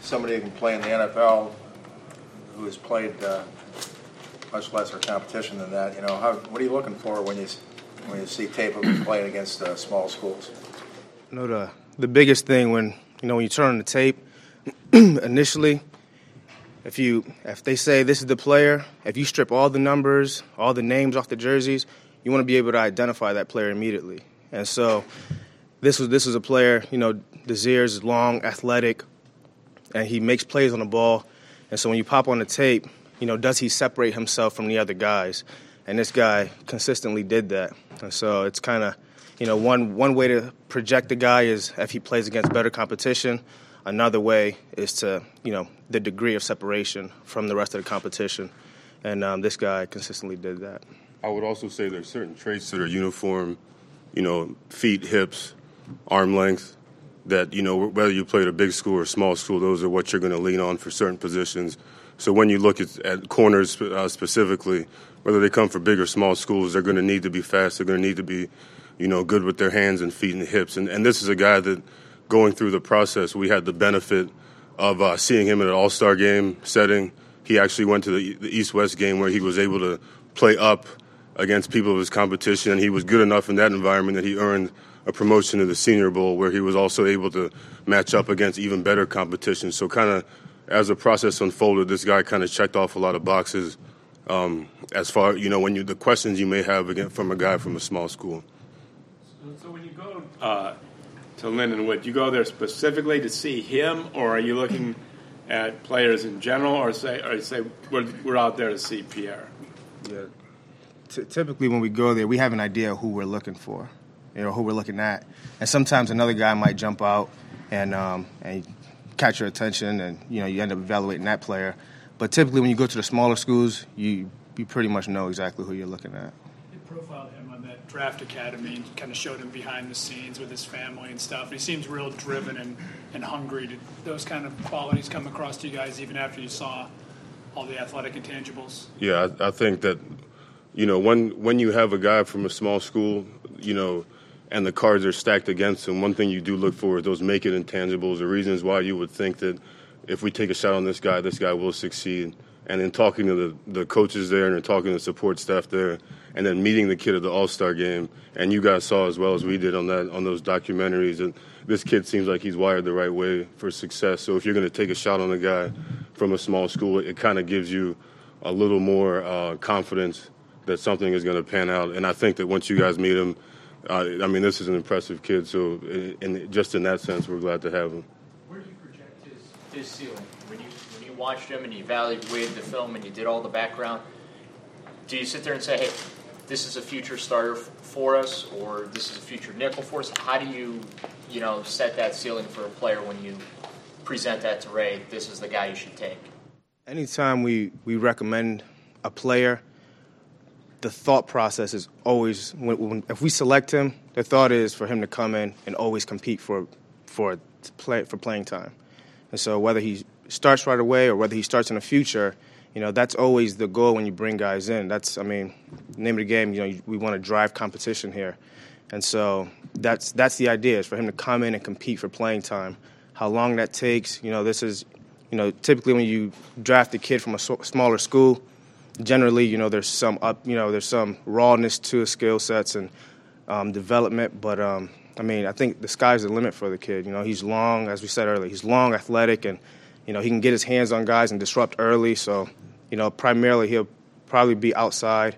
somebody who can play in the NFL who has played much lesser competition than that, what are you looking for when you see tape of him playing against small schools? The biggest thing when you turn on the tape, initially, if they say this is the player, if you strip all the numbers, all the names off the jerseys, you want to be able to identify that player immediately. And so this was a player, Desires is long, athletic, and he makes plays on the ball. And so when you pop on the tape, does he separate himself from the other guys? And this guy consistently did that. And so it's kind of, one way to project the guy is if he plays against better competition. Another way is to, the degree of separation from the rest of the competition. And this guy consistently did that. I would also say there's certain traits that are uniform, feet, hips, arm length, that, whether you play at a big school or small school, those are what you're going to lean on for certain positions. So when you look at corners specifically, whether they come from big or small schools, they're going to need to be fast. They're going to need to be, good with their hands and feet and hips. And this is a guy that, going through the process, we had the benefit of seeing him in an all-star game setting. He actually went to the East-West game where he was able to play up against people of his competition, and he was good enough in that environment that he earned a promotion to the Senior Bowl, where he was also able to match up against even better competition. So kind of as the process unfolded, this guy kind of checked off a lot of boxes as far, when the questions you may have again from a guy from a small school. So when you go to Lindenwood, you go there specifically to see him, or are you looking at players in general, or say we're out there to see Pierre? Yeah. Typically when we go there, we have an idea of who we're looking for, who we're looking at. And sometimes another guy might jump out and catch your attention, and, you end up evaluating that player. But typically when you go to the smaller schools, you pretty much know exactly who you're looking at. You profiled him on that draft academy and kind of showed him behind the scenes with his family and stuff. He seems real driven and hungry. Did those kind of qualities come across to you guys even after you saw all the athletic intangibles? Yeah, I think that, when you have a guy from a small school, and the cards are stacked against him, one thing you do look for is those make it intangibles, the reasons why you would think that if we take a shot on this guy will succeed. And in talking to the coaches there and in talking to the support staff there, and then meeting the kid at the All-Star game, and you guys saw as well as we did on those documentaries, and this kid seems like he's wired the right way for success. So if you're going to take a shot on a guy from a small school, it kind of gives you a little more confidence that something is going to pan out. And I think that once you guys meet him, this is an impressive kid. So just in that sense, we're glad to have him. Where do you project his ceiling? When you watched him and you evaluated the film and you did all the background, do you sit there and say, hey, this is a future starter for us, or this is a future nickel for us? How do you, set that ceiling for a player when you present that to Ray, this is the guy you should take? Anytime we recommend a player, the thought process is always, if we select him, the thought is for him to come in and always compete for playing time. And so whether he starts right away or whether he starts in the future, that's always the goal when you bring guys in. That's, the name of the game, we want to drive competition here. And so that's the idea, is for him to come in and compete for playing time. How long that takes, this is, typically when you draft a kid from a smaller school, generally, there's some rawness to his skill sets and development. But, I think the sky's the limit for the kid. He's long, as we said earlier, he's long, athletic, and, he can get his hands on guys and disrupt early. So, primarily he'll probably be outside,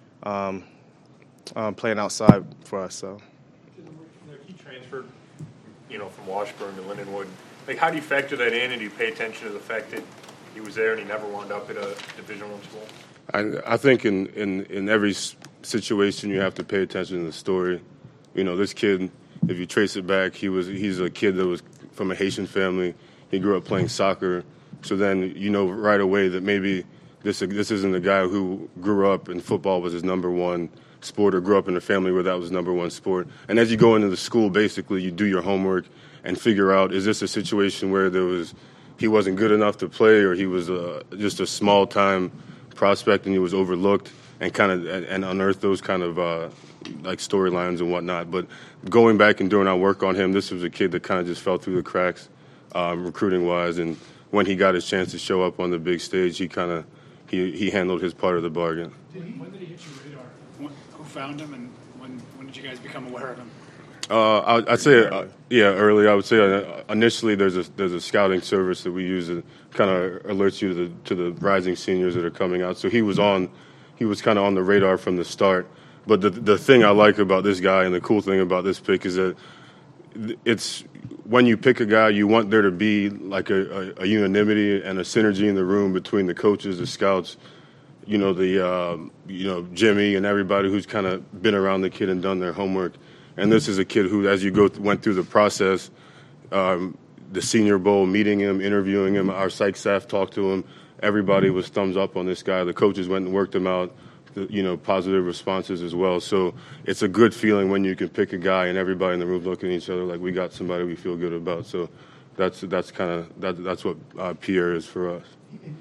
playing outside for us. So. He transferred, from Washburn to Lindenwood. How do you factor that in, and do you pay attention to the fact that he was there and he never wound up at a Division I school? I think in every situation you have to pay attention to the story. This kid, if you trace it back, he's a kid that was from a Haitian family. He grew up playing soccer. So then right away that maybe this isn't a guy who grew up and football was his number one sport, or grew up in a family where that was number one sport. And as you go into the school, basically you do your homework and figure out, is this a situation where he wasn't good enough to play, or he was just a small time prospect and he was overlooked, and and unearth those kind of storylines and whatnot. But going back and doing our work on him, this was a kid that kind of just fell through the cracks recruiting wise, and when he got his chance to show up on the big stage, he handled his part of the bargain. When did he hit your radar? Who found him, and when did you guys become aware of him? I'd say, early. I would say initially there's a scouting service that we use that kind of alerts you to the rising seniors that are coming out. So he was kind of on the radar from the start. But the thing I like about this guy and the cool thing about this pick is that it's when you pick a guy, you want there to be like a unanimity and a synergy in the room between the coaches, the scouts, Jimmy and everybody who's kind of been around the kid and done their homework. And this is a kid who, as you went through the process, the Senior Bowl, meeting him, interviewing him, our psych staff talked to him. Everybody was thumbs up on this guy. The coaches went and worked him out, positive responses as well. So it's a good feeling when you can pick a guy and everybody in the room looking at each other like we got somebody we feel good about. So that's what Pierre is for us.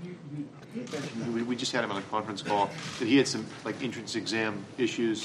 We just had him on a conference call that he had some entrance exam issues.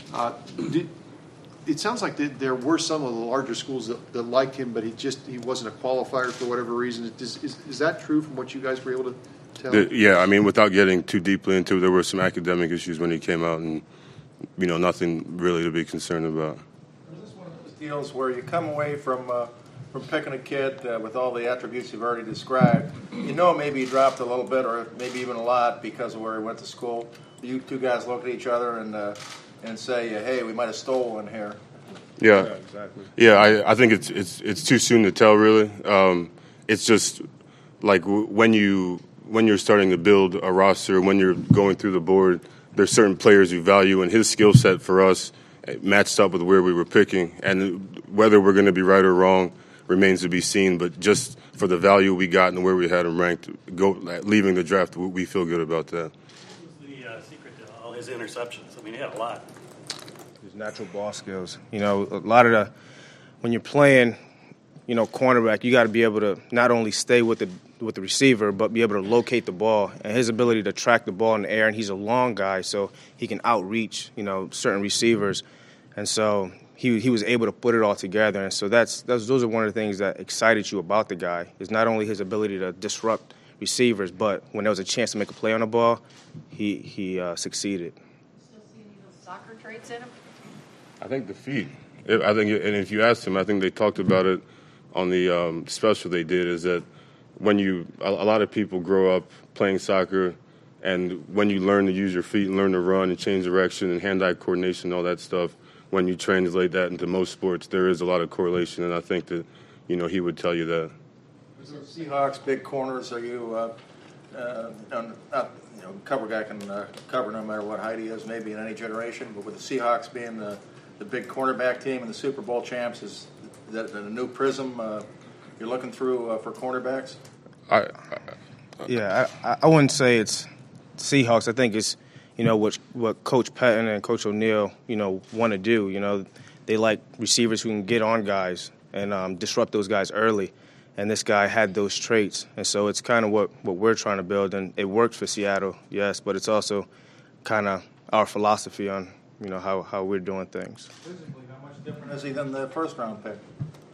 It sounds like there were some of the larger schools that liked him, but he wasn't a qualifier for whatever reason. Is that true from what you guys were able to tell? Yeah, I mean, without getting too deeply into it, there were some academic issues when he came out, and nothing really to be concerned about. Is this one of those deals where you come away from picking a kid with all the attributes you've already described? Maybe he dropped a little bit, or maybe even a lot, because of where he went to school. You two guys look at each other and say, hey, we might have stolen here. Yeah, exactly. Yeah, I think it's too soon to tell, really. It's just like when you're starting to build a roster, when you're going through the board, there's certain players you value, and his skill set for us matched up with where we were picking. And whether we're going to be right or wrong remains to be seen. But just for the value we got and where we had him ranked, leaving the draft, we feel good about that. What was the secret to all his interceptions? I mean, he had a lot. His natural ball skills. A lot of when you're playing, cornerback, you got to be able to not only stay with the receiver, but be able to locate the ball. And his ability to track the ball in the air, and he's a long guy, so he can outreach, certain receivers. And so he was able to put it all together. And so those are one of the things that excited you about the guy, is not only his ability to disrupt receivers, but when there was a chance to make a play on the ball, he succeeded. Still see any of those soccer traits in him? I think the feet. And if you asked him, I think they talked about it on the special they did, is that when a lot of people grow up playing soccer, and when you learn to use your feet and learn to run and change direction and hand-eye coordination and all that stuff, when you translate that into most sports, there is a lot of correlation, and I think that, he would tell you that. Seahawks, big corners, are you cover guy can cover no matter what height he is, maybe in any generation, but with the Seahawks being the big cornerback team and the Super Bowl champs, is that a new prism you're looking through for cornerbacks? I wouldn't say it's Seahawks. I think it's what Coach Patton and Coach O'Neal want to do. They like receivers who can get on guys and disrupt those guys early. And this guy had those traits, and so it's kind of what we're trying to build. And it works for Seattle, yes, but it's also kind of our philosophy on how we're doing things. Physically, how much different is he than the first round pick?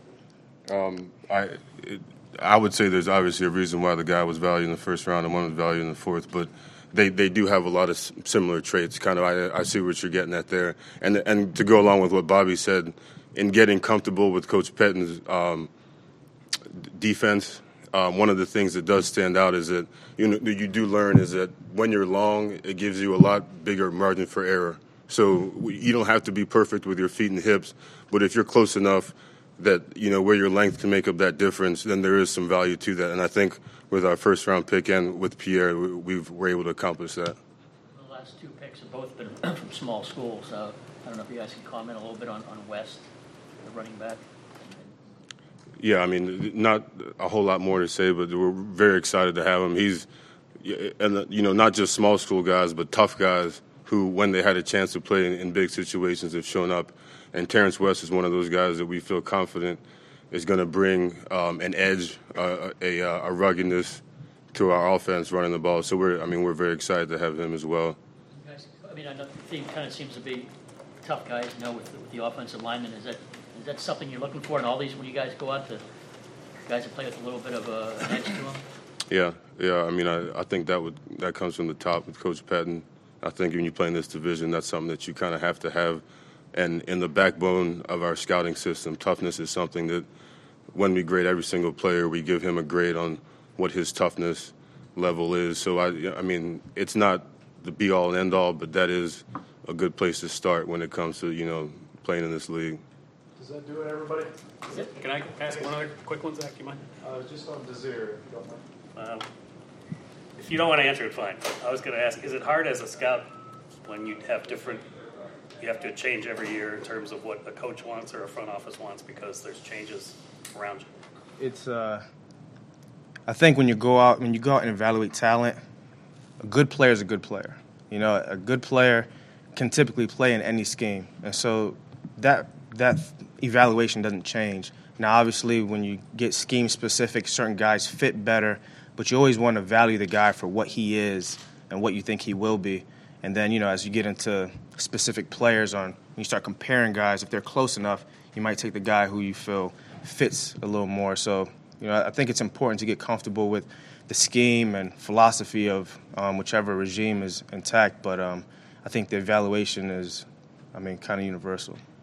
I would say there's obviously a reason why the guy was valued in the first round and one was valued in the fourth, but they do have a lot of similar traits. Kind of, I see what you're getting at there, and to go along with what Bobby said, in getting comfortable with Coach Pettin's defense, one of the things that does stand out is that you do learn is that when you're long, it gives you a lot bigger margin for error. So you don't have to be perfect with your feet and hips, but if you're close enough that where your length can make up that difference, then there is some value to that. And I think with our first round pick and with Pierre, we were able to accomplish that. The last two picks have both been from small schools. I don't know if you guys can comment a little bit on West, the running back. Yeah, I mean, not a whole lot more to say, but we're very excited to have him. He's, not just small school guys, but tough guys who, when they had a chance to play in big situations, have shown up. And Terrence West is one of those guys that we feel confident is going to bring an edge, a ruggedness to our offense running the ball. So we're very excited to have him as well. Guys, I know the theme kind of seems to be tough guys, with the offensive linemen. Is that something you're looking for in all these when you guys go out to guys that play with a little bit of an edge to them? Yeah. I mean, I think that comes from the top with Coach Patton. I think when you play in this division, that's something that you kind of have to have. And in the backbone of our scouting system, toughness is something that when we grade every single player, we give him a grade on what his toughness level is. So, I mean, it's not the be-all and end-all, but that is a good place to start when it comes to, playing in this league. Does that do it, everybody? Can I ask one other quick one, Zach? Do you mind? Just on Desir, if you don't mind. If you don't want to answer it, fine. But I was going to ask, is it hard as a scout when you have to change every year in terms of what a coach wants or a front office wants because there's changes around you? It's I think when you go out and evaluate talent, a good player is a good player. A good player can typically play in any scheme, and so that evaluation doesn't change. Now, obviously, when you get scheme specific, certain guys fit better, but you always want to value the guy for what he is and what you think he will be. And then, as you get into specific players when you start comparing guys, if they're close enough, you might take the guy who you feel fits a little more. So, I think it's important to get comfortable with the scheme and philosophy of whichever regime is intact. But I think the evaluation is, kind of universal.